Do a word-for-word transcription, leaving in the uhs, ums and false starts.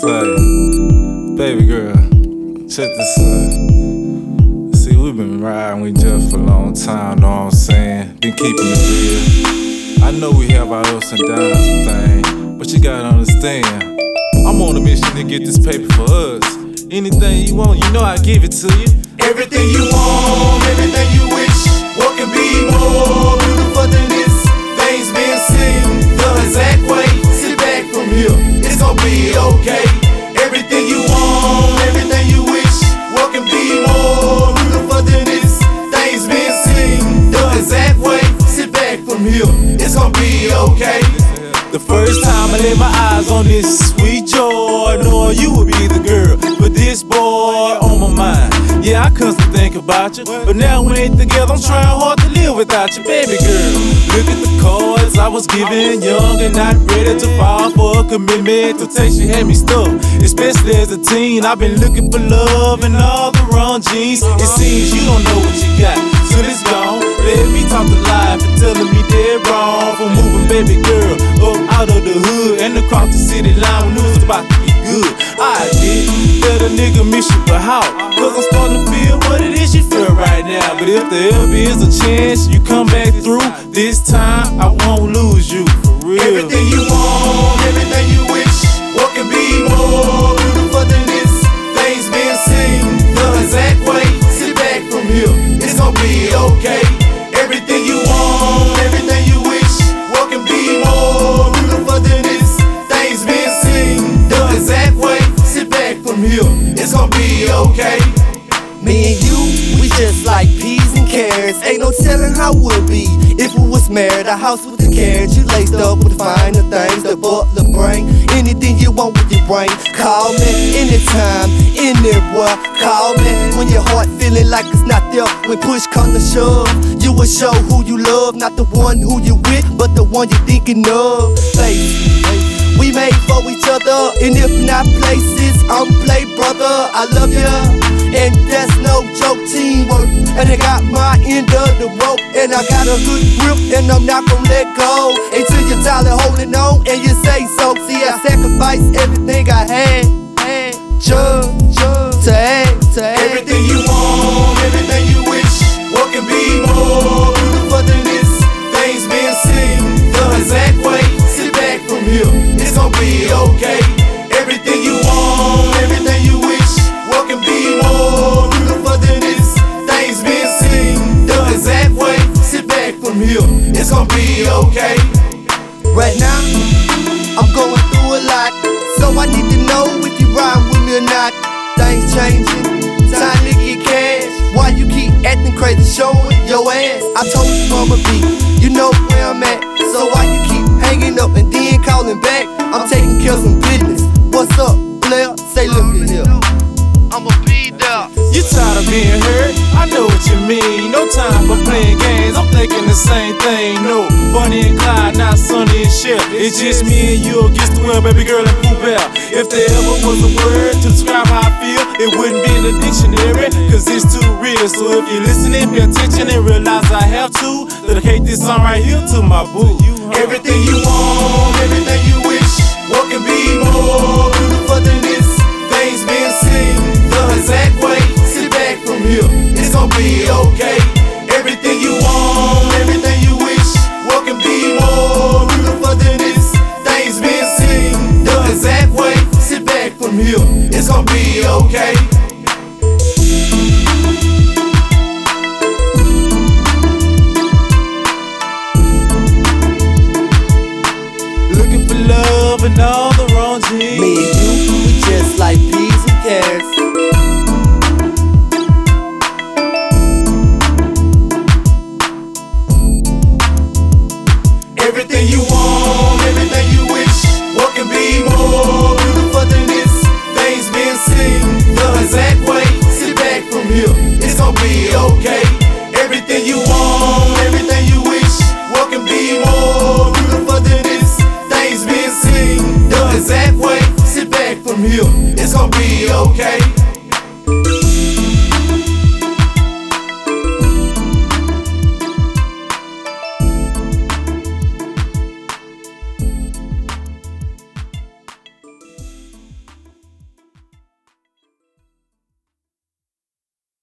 say, baby girl, check this out. See, we've been riding with Jeff for a long time, know what I'm saying? Been keeping it real. I know we have our ups and downs and things, but you gotta understand, I'm on a mission to get this paper for us. Anything you want, you know I give it to you. Everything you want, everything you wish. What can be more beautiful than this? Things being seen the exact way. Sit back from here, it's gonna be okay. Everything you want, everything you wish. What can be more beautiful than this? Things being seen the exact way. Sit back from here, it's gonna be okay. The first time I laid my eyes on this sweet joy, knowing you would be the girl, but this boy on my mind. Yeah, I constantly think about you, but now we ain't together, I'm trying hard to live without you, baby girl. Look at the cards I was given, young and not ready to fall for a commitment. Temptation had me stuck, especially as a teen. I've been looking for love in all the wrong jeans. It seems you don't know what you got till it's gone. Let me talk to life and telling me they're wrong for moving, baby girl, up out of the hood and across the city line when it was about to get good. I admit that a nigga miss you, but how? Cause I'm starting to feel what it is you feel right now. But if there ever is a chance you come back through, this time I won't lose you, for real. Everything you want, everything you wish. What can be more beautiful than this? Things being seen the exact way. Sit back from here, it's gonna be okay. Everything you want, everything you wish. What can be more beautiful than this? Things being seen the exact way. Sit back from here, it's gonna be okay. Me and you, we just like peas and carrots. Ain't no telling how it would be if we was married. A house with the carrots, you laced up with the finer things. The butler bring anything you want with your brain. Call me anytime, anywhere. Call me when your heart feeling like it's not there. When push come to shove, you will show who you love. Not the one who you with, but the one you're thinking of. Baby, we made for each other, and if not places, I'm play brother. I love ya, and that's no joke. Teamwork, and I got my end of the rope, and I got a good grip, and I'm not gonna let go until you're tired of holding on, and you say so. See, I sacrificed everything I had, had just, just to have, to have. Everything you want, everything you wish. What can be more beautiful than this? Things being seen the exact way. Sit back from here, it's gonna be okay. Everything you want, everything you wish. What can be more beautiful than this? Things being seen the exact way. Sit back from here, it's gonna be okay. Right now, I'm going through a lot, so I need to know if you ride with me or not. Things changing, time to get cash. Why you keep acting crazy, showing your ass? I told you from a beat, you know where I'm at. So why you keep hanging up and then calling back? I'm taking care of some business. What's up, player? Say look at here, I'ma be there. You tired of being hurt? I know what you mean. No time for playing games, I'm thinking the same thing. No, Bonnie and Clyde, not Sonny and Cher. It's just me and you against the world, baby girl and Pooh Bear. If there ever was a word to describe how I feel, it wouldn't be in the dictionary, cause it's too real. So if you're listening, pay attention and realize I have to dedicate this song right here to my boo. Everything you want, everything you wish. What can be more beautiful than this? Things being seen the exact way. Sit back from here, it's gonna be okay. Everything you want, everything you wish. What can be more beautiful than this? Things being seen the exact way. Sit back from here, it's gonna be okay. Looking for love and all the wrong jeans. Me and you, we just like peas and carrots. Everything you want, everything you wish. What can be more beautiful than this? Things being seen the exact way. Sit back from here, it's gonna be okay. Everything you want, everything you wish. What can be more beautiful than this? Things being seen the exact way. Sit back from here, it's gonna be okay.